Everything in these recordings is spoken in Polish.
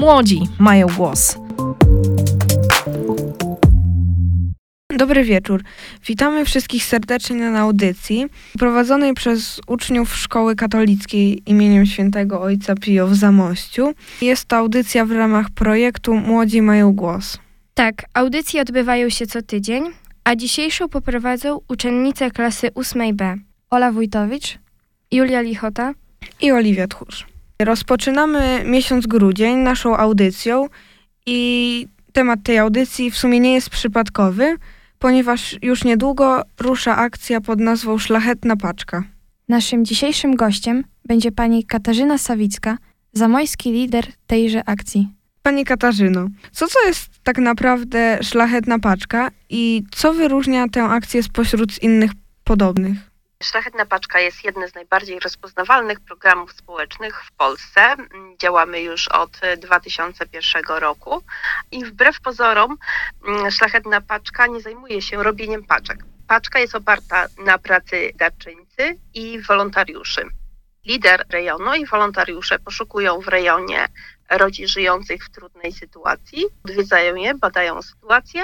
Młodzi mają głos. Dobry wieczór. Witamy wszystkich serdecznie na audycji prowadzonej przez uczniów Szkoły Katolickiej imieniem Świętego Ojca Pio w Zamościu. Jest to audycja w ramach projektu Młodzi mają głos. Tak, audycje odbywają się co tydzień, a dzisiejszą poprowadzą uczennice klasy 8B. Ola Wójtowicz, Julia Lichota i Oliwia Tchórz. Rozpoczynamy miesiąc grudzień naszą audycją i temat tej audycji w sumie nie jest przypadkowy, ponieważ już niedługo rusza akcja pod nazwą Szlachetna Paczka. Naszym dzisiejszym gościem będzie pani Katarzyna Sawicka, zamojski lider tejże akcji. Pani Katarzyno, co jest tak naprawdę Szlachetna Paczka i co wyróżnia tę akcję spośród innych podobnych? Szlachetna Paczka jest jednym z najbardziej rozpoznawalnych programów społecznych w Polsce. Działamy już od 2001 roku i wbrew pozorom Szlachetna Paczka nie zajmuje się robieniem paczek. Paczka jest oparta na pracy darczyńcy i wolontariuszy. Lider rejonu i wolontariusze poszukują w rejonie rodzin żyjących w trudnej sytuacji, odwiedzają je, badają sytuację,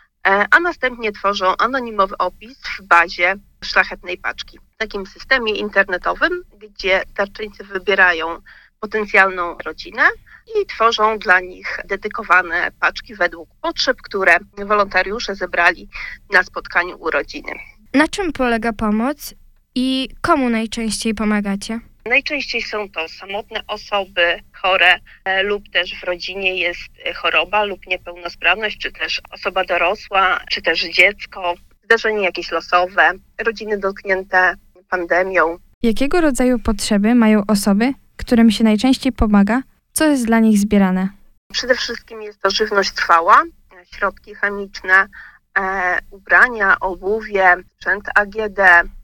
a następnie tworzą anonimowy opis w bazie Szlachetnej Paczki. W takim systemie internetowym, gdzie darczyńcy wybierają potencjalną rodzinę i tworzą dla nich dedykowane paczki według potrzeb, które wolontariusze zebrali na spotkaniu u rodziny. Na czym polega pomoc i komu najczęściej pomagacie? Najczęściej są to samotne osoby chore lub też w rodzinie jest choroba lub niepełnosprawność, czy też osoba dorosła, czy też dziecko, zdarzenie jakieś losowe, rodziny dotknięte pandemią. Jakiego rodzaju potrzeby mają osoby, którym się najczęściej pomaga? Co jest dla nich zbierane? Przede wszystkim jest to żywność trwała, środki chemiczne, ubrania, obuwie, sprzęt AGD.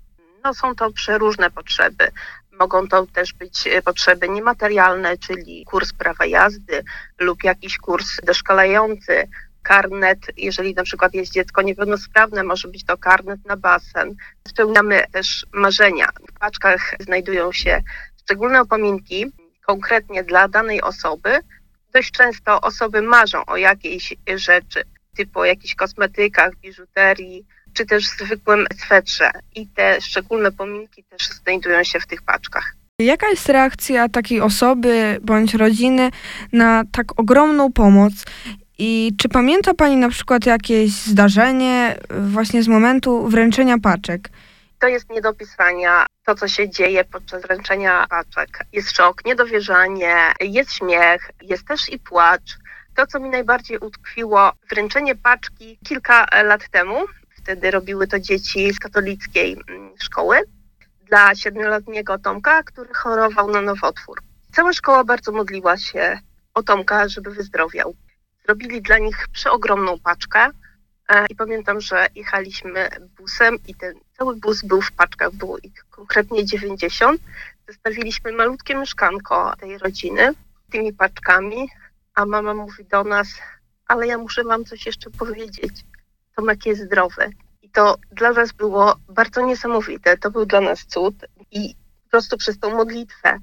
Są to przeróżne potrzeby. Mogą to też być potrzeby niematerialne, czyli kurs prawa jazdy lub jakiś kurs doszkalający, karnet, jeżeli na przykład jest dziecko niepełnosprawne, może być to karnet na basen. Spełniamy też marzenia. W paczkach znajdują się szczególne upomnienki konkretnie dla danej osoby. Dość często osoby marzą o jakiejś rzeczy, typu o jakichś kosmetykach, biżuterii, czy też zwykłym swetrze. I te szczególne upomnienki też znajdują się w tych paczkach. Jaka jest reakcja takiej osoby bądź rodziny na tak ogromną pomoc? I czy pamięta Pani na przykład jakieś zdarzenie właśnie z momentu wręczenia paczek? To jest nie do opisania to, co się dzieje podczas wręczenia paczek. Jest szok, niedowierzanie, jest śmiech, jest też i płacz. To, co mi najbardziej utkwiło, wręczenie paczki kilka lat temu. Wtedy robiły to dzieci z katolickiej szkoły dla 7-letniego Tomka, który chorował na nowotwór. Cała szkoła bardzo modliła się o Tomka, żeby wyzdrowiał. Zrobili dla nich przeogromną paczkę i pamiętam, że jechaliśmy busem i ten cały bus był w paczkach, było ich konkretnie 90. Zostawiliśmy malutkie mieszkanko tej rodziny tymi paczkami, a mama mówi do nas, ale ja muszę wam coś jeszcze powiedzieć. Tomek jest zdrowy. I to dla nas było bardzo niesamowite. To był dla nas cud i po prostu przez tą modlitwę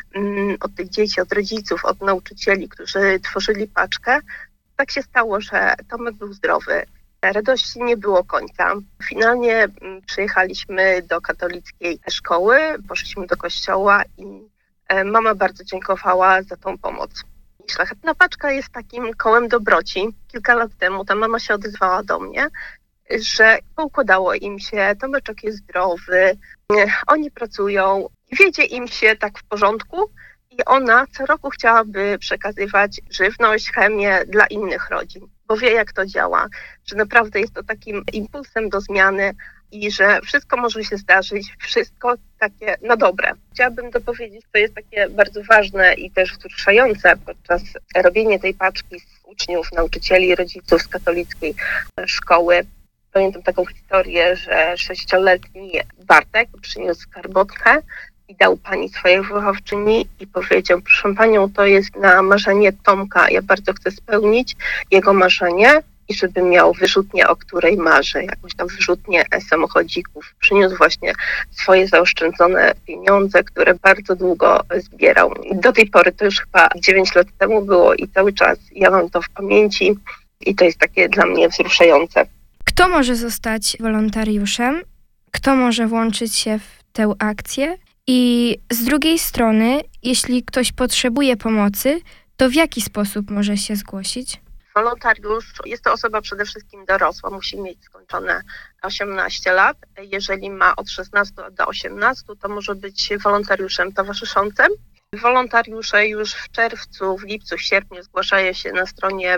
od tych dzieci, od rodziców, od nauczycieli, którzy tworzyli paczkę, tak się stało, że Tomek był zdrowy. Radości nie było końca. Finalnie przyjechaliśmy do katolickiej szkoły, poszliśmy do kościoła i mama bardzo dziękowała za tą pomoc. Szlachetna Paczka jest takim kołem dobroci. Kilka lat temu ta mama się odezwała do mnie, że poukładało im się, Tomeczek jest zdrowy, oni pracują, wiedzie im się tak w porządku i ona co roku chciałaby przekazywać żywność, chemię dla innych rodzin, bo wie jak to działa, że naprawdę jest to takim impulsem do zmiany i że wszystko może się zdarzyć, wszystko takie na dobre. Chciałabym dopowiedzieć, co jest takie bardzo ważne i też wzruszające podczas robienia tej paczki z uczniów, nauczycieli, rodziców z katolickiej szkoły. Pamiętam taką historię, że 6-letni Bartek przyniósł skarbonkę i dał pani swojej wychowczyni i powiedział, proszę panią, to jest na marzenie Tomka, ja bardzo chcę spełnić jego marzenie i żeby miał wyrzutnię, o której marzy, jakąś tam wyrzutnię samochodzików. Przyniósł właśnie swoje zaoszczędzone pieniądze, które bardzo długo zbierał. Do tej pory, to już chyba 9 lat temu było i cały czas ja mam to w pamięci i to jest takie dla mnie wzruszające. Kto może zostać wolontariuszem? Kto może włączyć się w tę akcję? I z drugiej strony, jeśli ktoś potrzebuje pomocy, to w jaki sposób może się zgłosić? Wolontariusz jest to osoba przede wszystkim dorosła, musi mieć skończone 18 lat. Jeżeli ma od 16 do 18, to może być wolontariuszem towarzyszącym. Wolontariusze już w czerwcu, w lipcu, w sierpniu zgłaszają się na stronie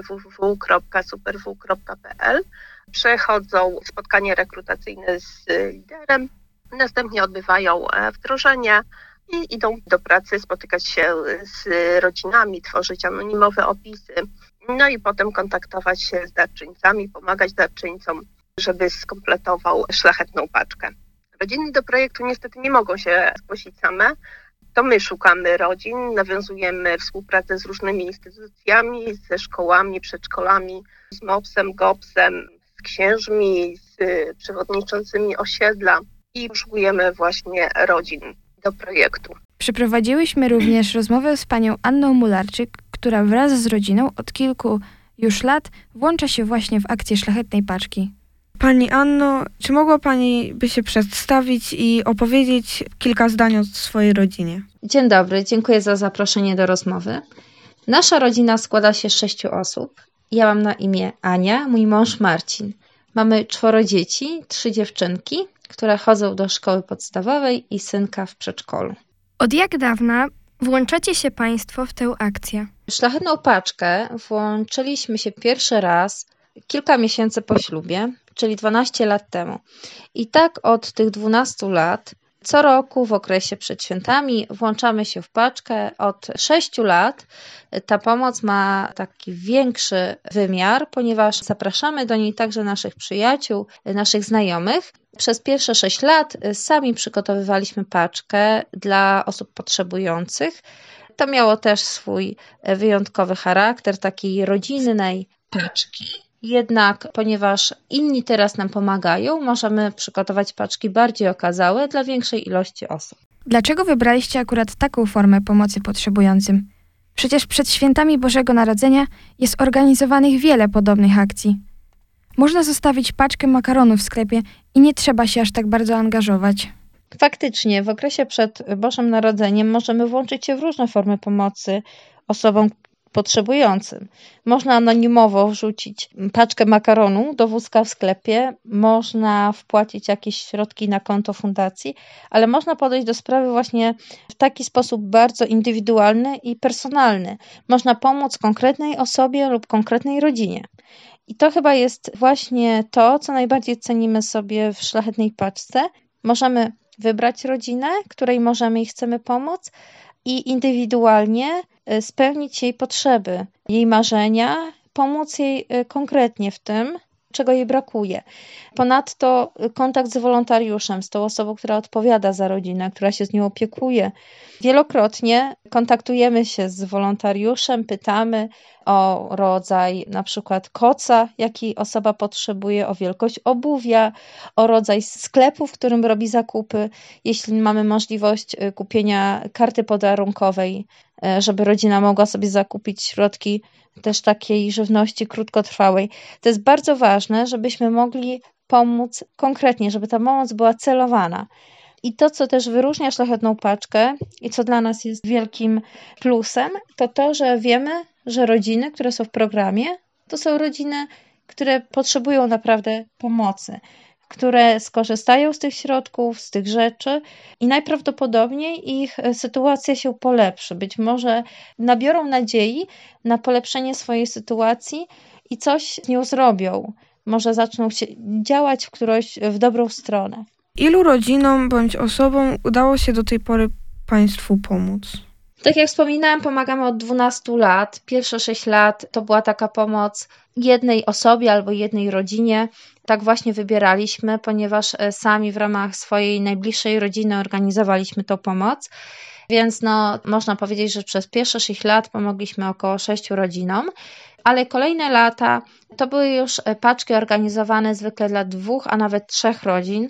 www.superw.pl. Przechodzą spotkanie rekrutacyjne z liderem, następnie odbywają wdrożenie i idą do pracy, spotykać się z rodzinami, tworzyć anonimowe opisy, no i potem kontaktować się z darczyńcami, pomagać darczyńcom, żeby skompletował szlachetną paczkę. Rodziny do projektu niestety nie mogą się zgłosić same. To my szukamy rodzin, nawiązujemy współpracę z różnymi instytucjami, ze szkołami, przedszkolami, z MOPS-em, GOPS-em, z księżmi, z przewodniczącymi osiedla i szukujemy właśnie rodzin do projektu. Przeprowadziłyśmy również rozmowę z panią Anną Mularczyk, która wraz z rodziną od kilku już lat włącza się właśnie w akcję Szlachetnej Paczki. Pani Anno, czy mogła Pani by się przedstawić i opowiedzieć kilka zdań o swojej rodzinie? Dzień dobry, dziękuję za zaproszenie do rozmowy. Nasza rodzina składa się z 6 osób. Ja mam na imię Ania, mój mąż Marcin. Mamy 4 dzieci, 3 dziewczynki, które chodzą do szkoły podstawowej i synka w przedszkolu. Od jak dawna włączacie się Państwo w tę akcję? Szlachetną paczkę włączyliśmy się pierwszy raz kilka miesięcy po ślubie, czyli 12 lat temu. I tak od tych 12 lat co roku w okresie przed świętami włączamy się w paczkę. Od 6 lat ta pomoc ma taki większy wymiar, ponieważ zapraszamy do niej także naszych przyjaciół, naszych znajomych. Przez pierwsze 6 lat sami przygotowywaliśmy paczkę dla osób potrzebujących. To miało też swój wyjątkowy charakter takiej rodzinnej paczki. Jednak ponieważ inni teraz nam pomagają, możemy przygotować paczki bardziej okazałe dla większej ilości osób. Dlaczego wybraliście akurat taką formę pomocy potrzebującym? Przecież przed świętami Bożego Narodzenia jest organizowanych wiele podobnych akcji. Można zostawić paczkę makaronów w sklepie i nie trzeba się aż tak bardzo angażować. Faktycznie, w okresie przed Bożym Narodzeniem możemy włączyć się w różne formy pomocy osobom potrzebującym. Można anonimowo wrzucić paczkę makaronu do wózka w sklepie, można wpłacić jakieś środki na konto fundacji, ale można podejść do sprawy właśnie w taki sposób bardzo indywidualny i personalny. Można pomóc konkretnej osobie lub konkretnej rodzinie. I to chyba jest właśnie to, co najbardziej cenimy sobie w Szlachetnej Paczce. Możemy wybrać rodzinę, której możemy i chcemy pomóc i indywidualnie spełnić jej potrzeby, jej marzenia, pomóc jej konkretnie w tym, czego jej brakuje. Ponadto kontakt z wolontariuszem, z tą osobą, która odpowiada za rodzinę, która się z nią opiekuje. Wielokrotnie kontaktujemy się z wolontariuszem, pytamy o rodzaj na przykład koca, jaki osoba potrzebuje, o wielkość obuwia, o rodzaj sklepu, w którym robi zakupy. Jeśli mamy możliwość kupienia karty podarunkowej, żeby rodzina mogła sobie zakupić środki też takiej żywności krótkotrwałej. To jest bardzo ważne, żebyśmy mogli pomóc konkretnie, żeby ta pomoc była celowana. I to, co też wyróżnia Szlachetną Paczkę i co dla nas jest wielkim plusem, to to, że wiemy, że rodziny, które są w programie, to są rodziny, które potrzebują naprawdę pomocy, które skorzystają z tych środków, z tych rzeczy i najprawdopodobniej ich sytuacja się polepszy. Być może nabiorą nadziei na polepszenie swojej sytuacji i coś z nią zrobią. Może zaczną się działać w dobrą stronę. Ilu rodzinom bądź osobom udało się do tej pory Państwu pomóc? Tak jak wspominałam, pomagamy od 12 lat. Pierwsze 6 lat to była taka pomoc jednej osobie albo jednej rodzinie. Tak właśnie wybieraliśmy, ponieważ sami w ramach swojej najbliższej rodziny organizowaliśmy tą pomoc. Więc można powiedzieć, że przez pierwsze 6 lat pomogliśmy około 6 rodzinom, ale kolejne lata to były już paczki organizowane zwykle dla 2, a nawet 3 rodzin.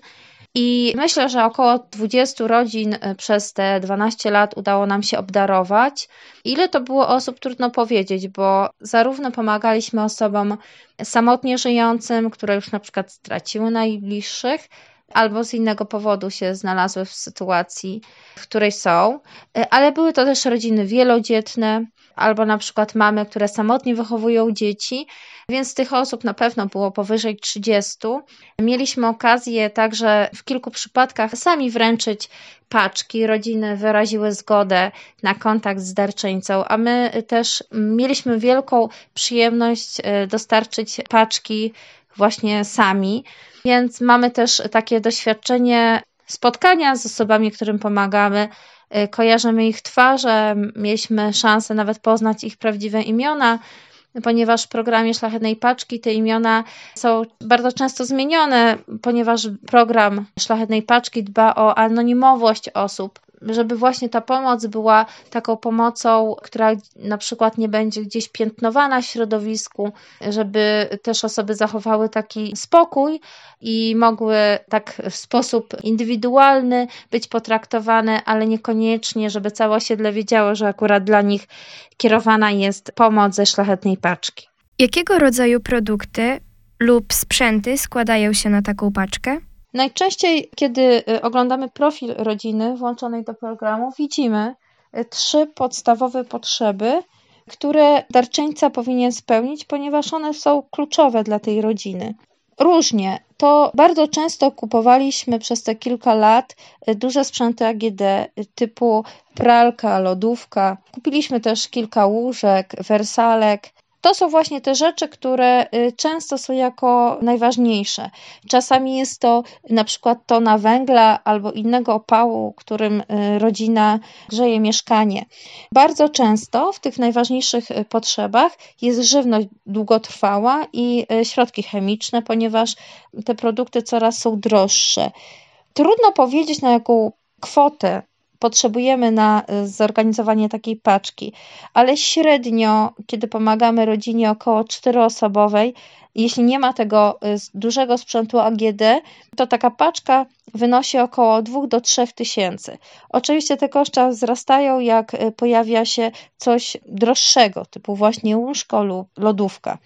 I myślę, że około 20 rodzin przez te 12 lat udało nam się obdarować. Ile to było osób, trudno powiedzieć, bo zarówno pomagaliśmy osobom samotnie żyjącym, które już na przykład straciły najbliższych, albo z innego powodu się znalazły w sytuacji, w której są, ale były to też rodziny wielodzietne, albo na przykład mamy, które samotnie wychowują dzieci, więc tych osób na pewno było powyżej 30. Mieliśmy okazję także w kilku przypadkach sami wręczyć paczki. Rodziny wyraziły zgodę na kontakt z darczyńcą, a my też mieliśmy wielką przyjemność dostarczyć paczki właśnie sami, więc mamy też takie doświadczenie spotkania z osobami, którym pomagamy. Kojarzymy ich twarze, mieliśmy szansę nawet poznać ich prawdziwe imiona, ponieważ w programie Szlachetnej Paczki te imiona są bardzo często zmienione, ponieważ program Szlachetnej Paczki dba o anonimowość osób, żeby właśnie ta pomoc była taką pomocą, która na przykład nie będzie gdzieś piętnowana w środowisku, żeby też osoby zachowały taki spokój i mogły tak w sposób indywidualny być potraktowane, ale niekoniecznie, żeby całe osiedle wiedziało, że akurat dla nich kierowana jest pomoc ze Szlachetnej Paczki. Jakiego rodzaju produkty lub sprzęty składają się na taką paczkę? Najczęściej, kiedy oglądamy profil rodziny włączonej do programu, widzimy 3 podstawowe potrzeby, które darczyńca powinien spełnić, ponieważ one są kluczowe dla tej rodziny. Różnie. To bardzo często kupowaliśmy przez te kilka lat duże sprzęty AGD typu pralka, lodówka. Kupiliśmy też kilka łóżek, wersalek. To są właśnie te rzeczy, które często są jako najważniejsze. Czasami jest to na przykład tona węgla albo innego opału, którym rodzina grzeje mieszkanie. Bardzo często w tych najważniejszych potrzebach jest żywność długotrwała i środki chemiczne, ponieważ te produkty coraz są droższe. Trudno powiedzieć, na jaką kwotę potrzebujemy na zorganizowanie takiej paczki, ale średnio, kiedy pomagamy rodzinie około 4-osobowej, jeśli nie ma tego dużego sprzętu AGD, to taka paczka wynosi około 2 do 3 tysięcy. Oczywiście te koszta wzrastają, jak pojawia się coś droższego, typu właśnie łóżko lub lodówka.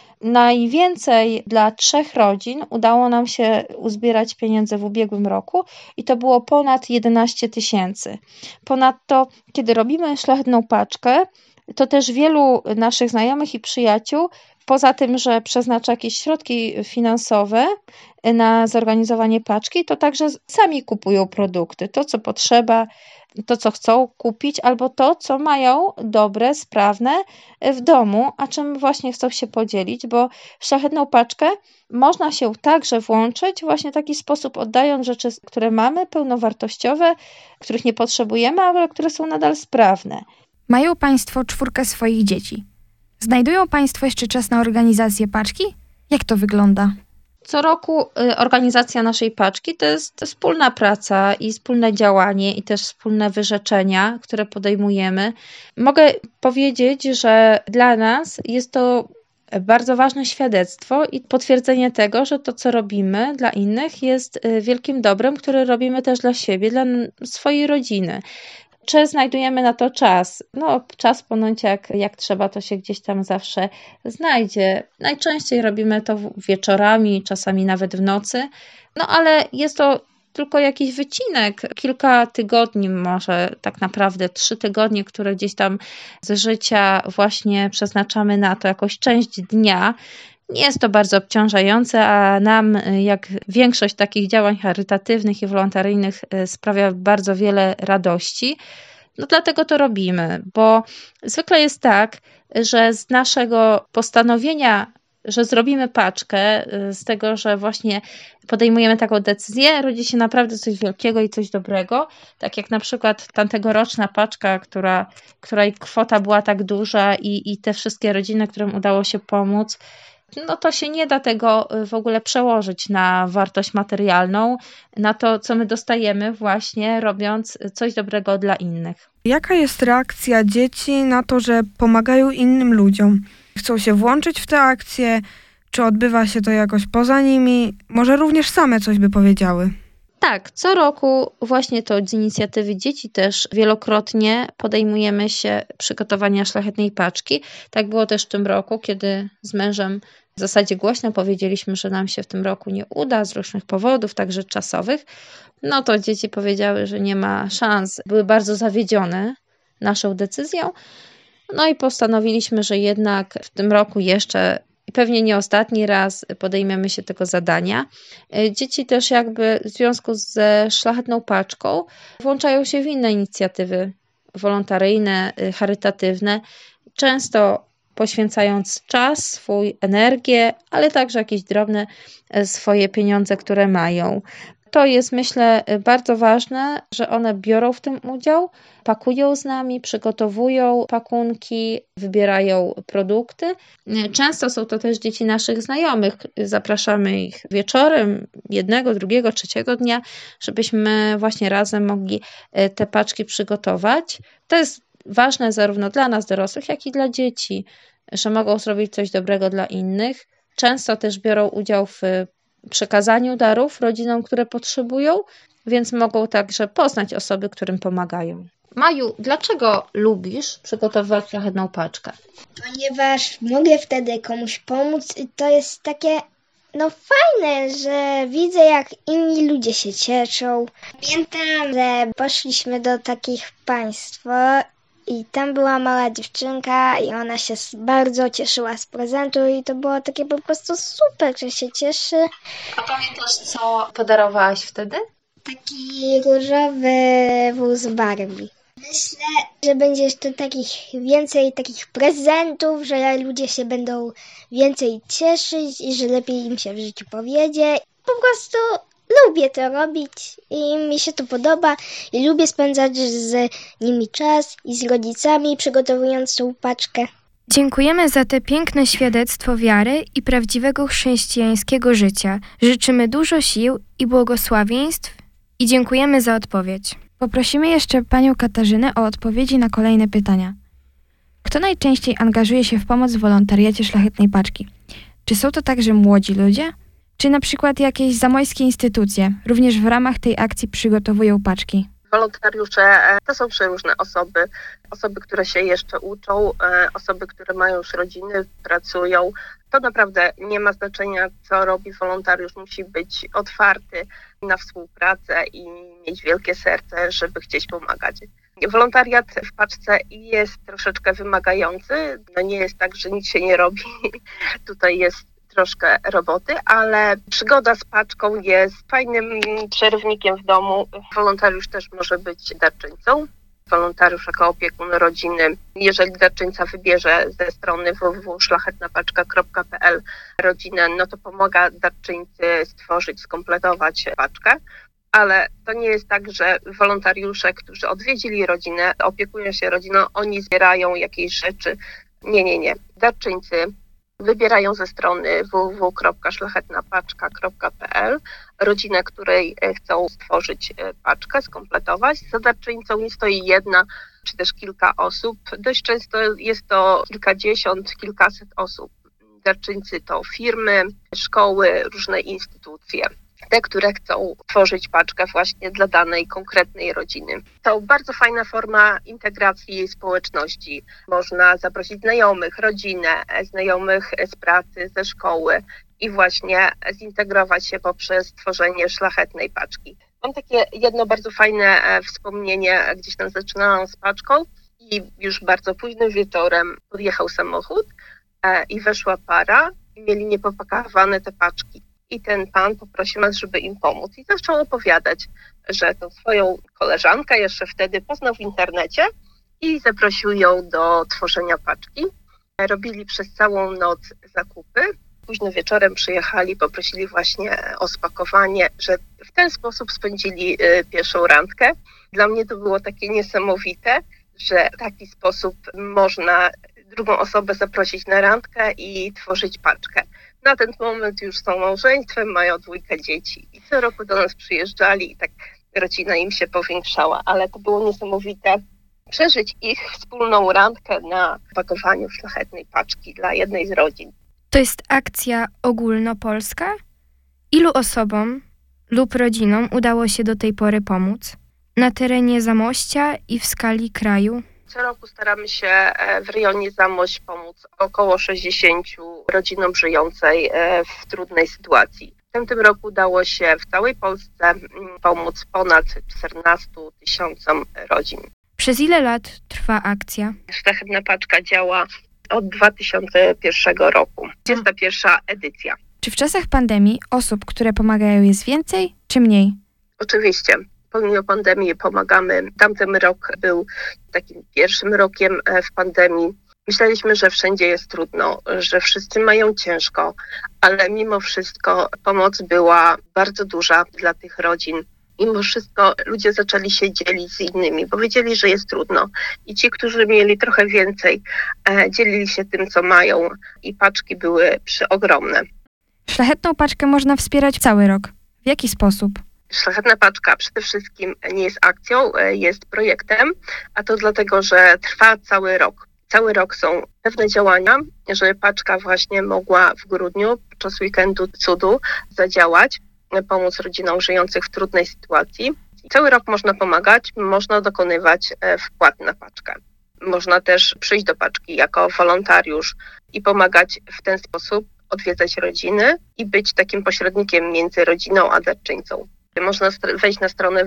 Najwięcej dla 3 rodzin udało nam się uzbierać pieniędzy w ubiegłym roku i to było ponad 11 tysięcy. Ponadto, kiedy robimy Szlachetną Paczkę, to też wielu naszych znajomych i przyjaciół, poza tym, że przeznacza jakieś środki finansowe na zorganizowanie paczki, to także sami kupują produkty, to co potrzeba, to co chcą kupić, albo to co mają dobre, sprawne w domu, a czym właśnie chcą się podzielić, bo w Szlachetną Paczkę można się także włączyć właśnie w taki sposób, oddając rzeczy, które mamy, pełnowartościowe, których nie potrzebujemy, ale które są nadal sprawne. Mają Państwo 4 swoich dzieci. Znajdują Państwo jeszcze czas na organizację paczki? Jak to wygląda? Co roku organizacja naszej paczki to jest wspólna praca i wspólne działanie i też wspólne wyrzeczenia, które podejmujemy. Mogę powiedzieć, że dla nas jest to bardzo ważne świadectwo i potwierdzenie tego, że to, co robimy dla innych, jest wielkim dobrem, które robimy też dla siebie, dla swojej rodziny. Czy znajdujemy na to czas? Czas ponoć jak trzeba, to się gdzieś tam zawsze znajdzie. Najczęściej robimy to wieczorami, czasami nawet w nocy, ale jest to tylko jakiś wycinek, kilka tygodni, może tak naprawdę 3 tygodnie, które gdzieś tam z życia właśnie przeznaczamy na to, jakąś część dnia. Nie jest to bardzo obciążające, a nam, jak większość takich działań charytatywnych i wolontaryjnych, sprawia bardzo wiele radości. Dlatego to robimy, bo zwykle jest tak, że z naszego postanowienia że zrobimy paczkę, z tego, że właśnie podejmujemy taką decyzję, rodzi się naprawdę coś wielkiego i coś dobrego. Tak jak na przykład tamtegoroczna paczka, której kwota była tak duża i te wszystkie rodziny, którym udało się pomóc, no to się nie da tego w ogóle przełożyć na wartość materialną, na to, co my dostajemy właśnie robiąc coś dobrego dla innych. Jaka jest reakcja dzieci na to, że pomagają innym ludziom? Chcą się włączyć w tę akcję? Czy odbywa się to jakoś poza nimi? Może również same coś by powiedziały? Tak, co roku właśnie to z inicjatywy dzieci też wielokrotnie podejmujemy się przygotowania szlachetnej paczki. Tak było też w tym roku, kiedy z mężem w zasadzie głośno powiedzieliśmy, że nam się w tym roku nie uda z różnych powodów, także czasowych. No to dzieci powiedziały, że nie ma szans. Były bardzo zawiedzione naszą decyzją. No i postanowiliśmy, że jednak w tym roku jeszcze i pewnie nie ostatni raz podejmiemy się tego zadania. Dzieci też jakby w związku ze szlachetną paczką włączają się w inne inicjatywy wolontaryjne, charytatywne, często poświęcając czas, swój energię, ale także jakieś drobne swoje pieniądze, które mają. To jest, myślę, bardzo ważne, że one biorą w tym udział, pakują z nami, przygotowują pakunki, wybierają produkty. Często są to też dzieci naszych znajomych. Zapraszamy ich wieczorem, jednego, drugiego, trzeciego dnia, żebyśmy właśnie razem mogli te paczki przygotować. To jest ważne zarówno dla nas dorosłych, jak i dla dzieci, że mogą zrobić coś dobrego dla innych. Często też biorą udział w przekazaniu darów rodzinom, które potrzebują, więc mogą także poznać osoby, którym pomagają. Maju, dlaczego lubisz przygotowywać szlachetną paczkę? Ponieważ mogę wtedy komuś pomóc i to jest takie fajne, że widzę, jak inni ludzie się cieszą. Pamiętam, że poszliśmy do takich państw i tam była mała dziewczynka i ona się bardzo cieszyła z prezentu i to było takie po prostu super, że się cieszy. A pamiętasz, co podarowałaś wtedy? Taki różowy wóz Barbie. Myślę, że będzie jeszcze więcej takich prezentów, że ludzie się będą więcej cieszyć i że lepiej im się w życiu powiedzie. Po prostu lubię to robić i mi się to podoba i lubię spędzać z nimi czas i z rodzicami, przygotowując tą paczkę. Dziękujemy za te piękne świadectwo wiary i prawdziwego chrześcijańskiego życia. Życzymy dużo sił i błogosławieństw i dziękujemy za odpowiedź. Poprosimy jeszcze panią Katarzynę o odpowiedzi na kolejne pytania. Kto najczęściej angażuje się w pomoc w wolontariacie szlachetnej paczki? Czy są to także młodzi ludzie? Czy na przykład jakieś zamojskie instytucje również w ramach tej akcji przygotowują paczki? Wolontariusze to są przeróżne osoby, które się jeszcze uczą, osoby, które mają już rodziny, pracują. To naprawdę nie ma znaczenia, co robi wolontariusz. Musi być otwarty na współpracę i mieć wielkie serce, żeby chcieć pomagać. Wolontariat w paczce jest troszeczkę wymagający. No nie jest tak, że nic się nie robi. Tutaj jest troszkę roboty, ale przygoda z paczką jest fajnym przerywnikiem w domu. Wolontariusz też może być darczyńcą. Wolontariusz jako opiekun rodziny, jeżeli darczyńca wybierze ze strony www.szlachetnapaczka.pl rodzinę, no to pomaga darczyńcy stworzyć, skompletować paczkę. Ale to nie jest tak, że wolontariusze, którzy odwiedzili rodzinę, opiekują się rodziną, oni zbierają jakieś rzeczy. Nie. Darczyńcy wybierają ze strony www.szlachetnapaczka.pl rodzinę, której chcą stworzyć paczkę, skompletować. Za darczyńcą nie stoi jedna czy też kilka osób. Dość często jest to kilkadziesiąt, kilkaset osób. Darczyńcy to firmy, szkoły, różne instytucje. Te, które chcą tworzyć paczkę właśnie dla danej konkretnej rodziny. To bardzo fajna forma integracji społeczności. Można zaprosić znajomych, rodzinę, znajomych z pracy, ze szkoły i właśnie zintegrować się poprzez tworzenie szlachetnej paczki. Mam takie jedno bardzo fajne wspomnienie, gdzieś tam zaczynałam z paczką i już bardzo późnym wieczorem podjechał samochód i weszła para i mieli niepopakowane te paczki. I ten pan poprosił nas, żeby im pomóc i zaczął opowiadać, że tą swoją koleżankę jeszcze wtedy poznał w internecie i zaprosił ją do tworzenia paczki. Robili przez całą noc zakupy późno wieczorem przyjechali, poprosili właśnie o spakowanie, że w ten sposób spędzili pierwszą randkę. Dla mnie to było takie niesamowite, że w taki sposób można drugą osobę zaprosić na randkę i tworzyć paczkę. Na ten moment już są małżeństwem, mają 2 dzieci i co roku do nas przyjeżdżali i tak rodzina im się powiększała, ale to było niesamowite przeżyć ich wspólną randkę na pakowaniu szlachetnej paczki dla jednej z rodzin. To jest akcja ogólnopolska? Ilu osobom lub rodzinom udało się do tej pory pomóc? Na terenie Zamościa i w skali kraju? Co roku staramy się w rejonie Zamość pomóc około 60 rodzinom żyjącej w trudnej sytuacji. W tym roku udało się w całej Polsce pomóc ponad 14 000 rodzin. Przez ile lat trwa akcja? Szlachetna paczka działa od 2001 roku. 21. edycja. Czy w czasach pandemii osób, które pomagają, jest więcej czy mniej? Oczywiście. Pomimo pandemii pomagamy. Tamten rok był takim pierwszym rokiem w pandemii. Myśleliśmy, że wszędzie jest trudno, że wszyscy mają ciężko, ale mimo wszystko pomoc była bardzo duża dla tych rodzin. Mimo wszystko ludzie zaczęli się dzielić z innymi, bo wiedzieli, że jest trudno. I ci, którzy mieli trochę więcej, dzielili się tym, co mają i paczki były przeogromne. Szlachetną paczkę można wspierać cały rok. W jaki sposób? Szlachetna paczka przede wszystkim nie jest akcją, jest projektem, a to dlatego, że trwa cały rok. Cały rok są pewne działania, żeby paczka właśnie mogła w grudniu podczas weekendu cudu zadziałać, pomóc rodzinom żyjących w trudnej sytuacji. Cały rok można pomagać, można dokonywać wpłat na paczkę. Można też przyjść do paczki jako wolontariusz i pomagać w ten sposób, odwiedzać rodziny i być takim pośrednikiem między rodziną a darczyńcą. Można wejść na stronę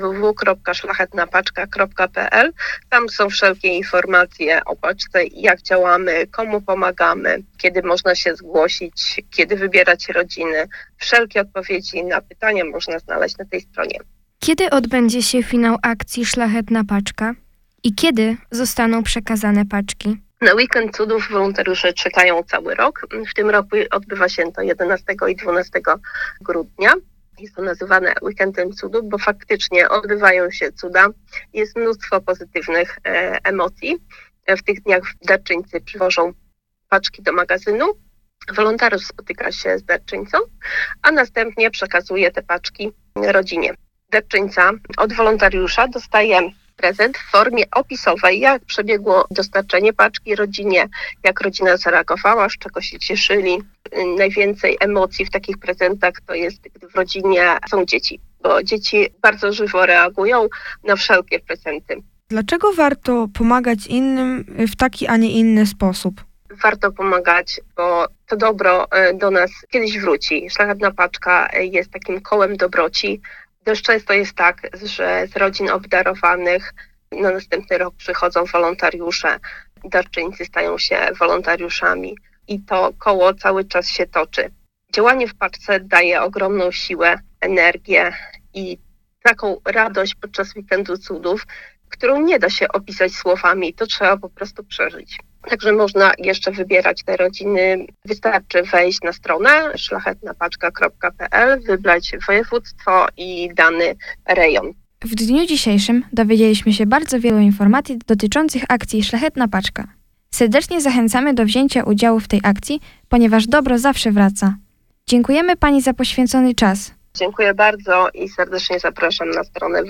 www.szlachetnapaczka.pl. Tam są wszelkie informacje o paczce, jak działamy, komu pomagamy, kiedy można się zgłosić, kiedy wybierać rodziny. Wszelkie odpowiedzi na pytania można znaleźć na tej stronie. Kiedy odbędzie się finał akcji Szlachetna Paczka? I kiedy zostaną przekazane paczki? Na weekend cudów wolontariusze czekają cały rok. W tym roku odbywa się to 11 i 12 grudnia. Jest to nazywane weekendem cudów, bo faktycznie odbywają się cuda. Jest mnóstwo pozytywnych emocji. W tych dniach darczyńcy przywożą paczki do magazynu. Wolontariusz spotyka się z darczyńcą, a następnie przekazuje te paczki rodzinie. Darczyńca od wolontariusza dostaje prezent w formie opisowej, jak przebiegło dostarczenie paczki rodzinie, jak rodzina zareagowała, z czego się cieszyli. Najwięcej emocji w takich prezentach to jest, gdy w rodzinie są dzieci, bo dzieci bardzo żywo reagują na wszelkie prezenty. Dlaczego warto pomagać innym w taki, a nie inny sposób? Warto pomagać, bo to dobro do nas kiedyś wróci. Szlachetna paczka jest takim kołem dobroci. Dość często jest tak, że z rodzin obdarowanych na następny rok przychodzą wolontariusze, darczyńcy stają się wolontariuszami i to koło cały czas się toczy. Działanie w paczce daje ogromną siłę, energię i taką radość podczas weekendu cudów, którą nie da się opisać słowami, to trzeba po prostu przeżyć. Także można jeszcze wybierać te rodziny. Wystarczy wejść na stronę szlachetnapaczka.pl, wybrać województwo i dany rejon. W dniu dzisiejszym dowiedzieliśmy się bardzo wielu informacji dotyczących akcji Szlachetna Paczka. Serdecznie zachęcamy do wzięcia udziału w tej akcji, ponieważ dobro zawsze wraca. Dziękujemy Pani za poświęcony czas. Dziękuję bardzo i serdecznie zapraszam na stronę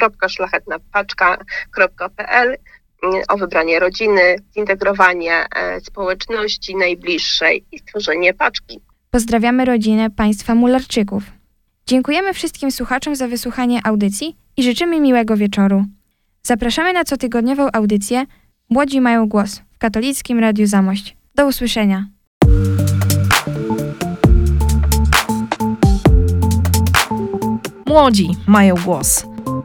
www.szlachetnapaczka.pl o wybranie rodziny, zintegrowanie społeczności najbliższej i stworzenie paczki. Pozdrawiamy rodzinę państwa Mularczyków. Dziękujemy wszystkim słuchaczom za wysłuchanie audycji i życzymy miłego wieczoru. Zapraszamy na cotygodniową audycję Młodzi mają głos w Katolickim Radiu Zamość. Do usłyszenia. Młodzi mają głos.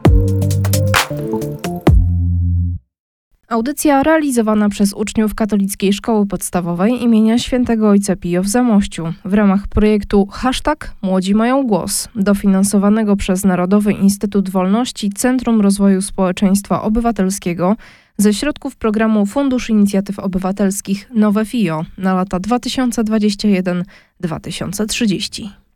Audycja realizowana przez uczniów Katolickiej Szkoły Podstawowej imienia Świętego Ojca Pio w Zamościu w ramach projektu #Młodzi mają głos, dofinansowanego przez Narodowy Instytut Wolności Centrum Rozwoju Społeczeństwa Obywatelskiego ze środków programu Fundusz Inicjatyw Obywatelskich Nowe FIO na lata 2021-2030.